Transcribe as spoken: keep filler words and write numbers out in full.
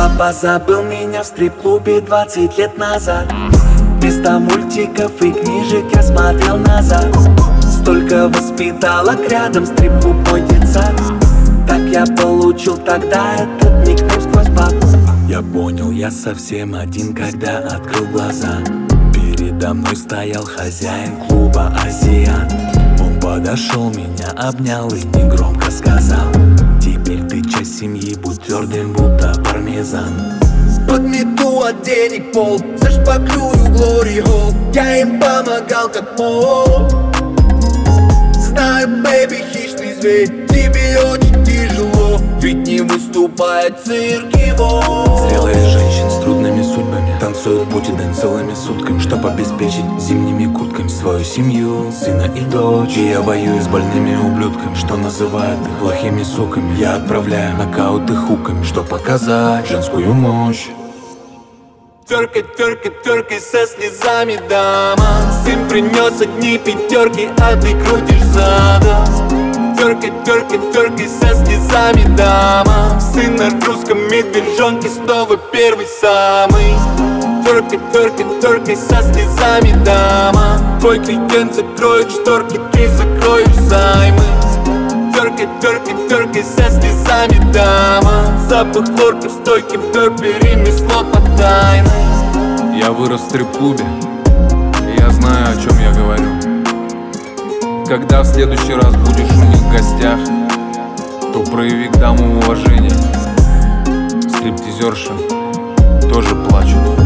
Папа забыл меня в стрип-клубе двадцать лет назад. Вместо мультиков и книжек я смотрел назад. Столько воспиталок рядом, стрип-клуб мой детсад. Так я получил тогда этот никнейм сквозь пап. Я понял, я совсем один, когда открыл глаза. Передо мной стоял хозяин клуба «Азиат». Он подошел, меня обнял и негромко сказал: теперь ты часть семьи, будь твердым, будто пармезан. Подмету от денег пол, зашпаклюю Глори Холл. Я им помогал как мог. Знаю, бэйби, хищный зверь, тебе очень тяжело, ведь не выступает цирк его. Зрелые женщины с трудными судьбами танцуют будни целыми сутками, чтоб обеспечить зимними куртками свою семью, сына и дочь. И я воюю с больными ублюдками, что называют их плохими суками. Я отправляю нокауты хуками, чтоб показать женскую мощь. Тёркай, тёркай, тёркай со слезами, дама. Сын принес одни пятерки, а ты крутишь задом. Тёркай, тёркай, тёркай со слезами, дама. Сын на русском медвежонке снова первый самый. Тёркай, тёркай, тёркай со слезами, дама. Твой клиент закроет шторки, ты закроешь займы. Тёркай, тёркай, тёркай со слезами, дама. Запах хлорки в стойке в дёрпе, ремесло по тайной. Я вырос в стрип-клубе, и я знаю, о чем я говорю. Когда в следующий раз будешь у них в гостях, то прояви к дамам уважение. Стриптизерши тоже плачут.